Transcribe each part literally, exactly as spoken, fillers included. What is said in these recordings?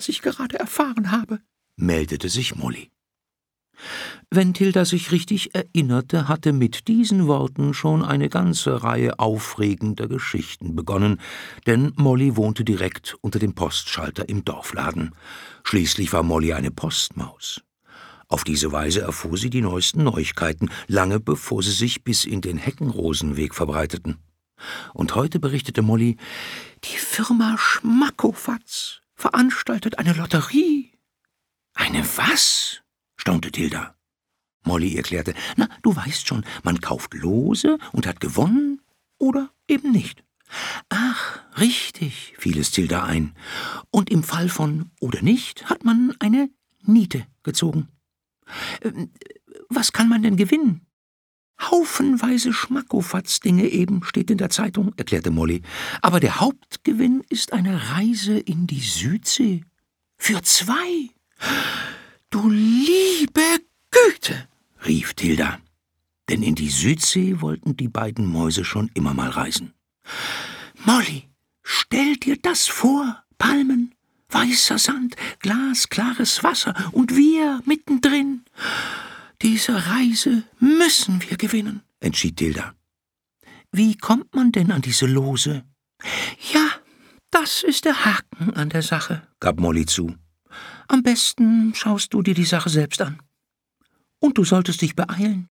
was ich gerade erfahren habe«, meldete sich Molly. Wenn Tilda sich richtig erinnerte, hatte mit diesen Worten schon eine ganze Reihe aufregender Geschichten begonnen, denn Molly wohnte direkt unter dem Postschalter im Dorfladen. Schließlich war Molly eine Postmaus. Auf diese Weise erfuhr sie die neuesten Neuigkeiten, lange bevor sie sich bis in den Heckenrosenweg verbreiteten. Und heute berichtete Molly, die Firma Schmackofatz veranstaltet eine Lotterie. »Eine was?« staunte Tilda. Molly erklärte, »Na, du weißt schon, man kauft Lose und hat gewonnen oder eben nicht.« »Ach, richtig«, fiel es Tilda ein. »Und im Fall von oder nicht hat man eine Niete gezogen.« »Was kann man denn gewinnen?« »Haufenweise Schmackofatz-Dinge eben, steht in der Zeitung«, erklärte Molly. »Aber der Hauptgewinn ist eine Reise in die Südsee. Für zwei!« »Du liebe Güte«, rief Tilda. Denn in die Südsee wollten die beiden Mäuse schon immer mal reisen. »Molly, stell dir das vor, Palmen, weißer Sand, glasklares Wasser und wir mittendrin. Diese Reise müssen wir gewinnen«, entschied Tilda. »Wie kommt man denn an diese Lose?« »Ja, das ist der Haken an der Sache«, gab Molly zu. »Am besten schaust du dir die Sache selbst an. Und du solltest dich beeilen.«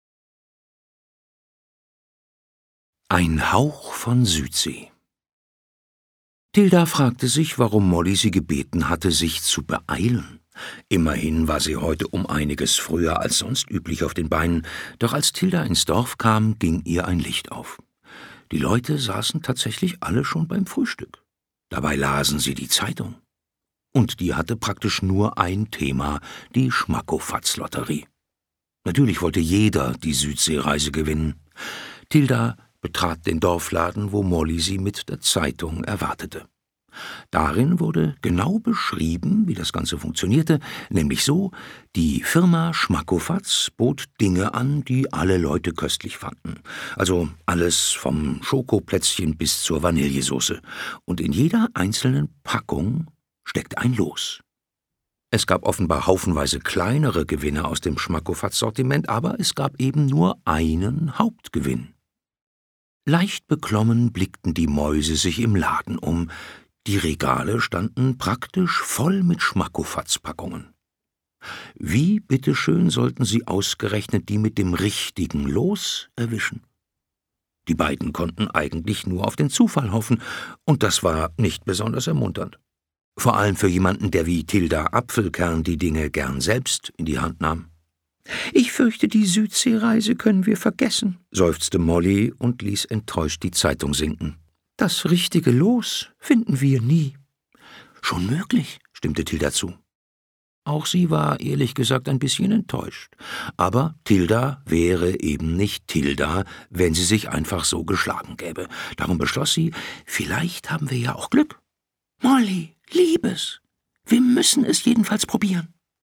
Ein Hauch von Südsee. Tilda fragte sich, warum Molly sie gebeten hatte, sich zu beeilen. Immerhin war sie heute um einiges früher als sonst üblich auf den Beinen, doch als Tilda ins Dorf kam, ging ihr ein Licht auf. Die Leute saßen tatsächlich alle schon beim Frühstück. Dabei lasen sie die Zeitung. Und die hatte praktisch nur ein Thema, die Schmackofatz-Lotterie. Natürlich wollte jeder die Südseereise gewinnen. Tilda betrat den Dorfladen, wo Molly sie mit der Zeitung erwartete. Darin wurde genau beschrieben, wie das Ganze funktionierte, nämlich so, die Firma Schmackofatz bot Dinge an, die alle Leute köstlich fanden. Also alles vom Schokoplätzchen bis zur Vanillesoße. Und in jeder einzelnen Packung steckt ein Los. Es gab offenbar haufenweise kleinere Gewinne aus dem Schmackofatz-Sortiment, aber es gab eben nur einen Hauptgewinn. Leicht beklommen blickten die Mäuse sich im Laden um. Die Regale standen praktisch voll mit Schmackofatz-Packungen. Wie, bitteschön, sollten sie ausgerechnet die mit dem richtigen Los erwischen? Die beiden konnten eigentlich nur auf den Zufall hoffen, und das war nicht besonders ermunternd. Vor allem für jemanden, der wie Tilda Apfelkern die Dinge gern selbst in die Hand nahm. »Ich fürchte, die Südseereise können wir vergessen«, seufzte Molly und ließ enttäuscht die Zeitung sinken. »Das richtige Los finden wir nie.« »Schon möglich«, stimmte Tilda zu. Auch sie war ehrlich gesagt ein bisschen enttäuscht. Aber Tilda wäre eben nicht Tilda, wenn sie sich einfach so geschlagen gäbe. Darum beschloss sie, vielleicht haben wir ja auch Glück. »Molly, Liebes, wir müssen es jedenfalls probieren.«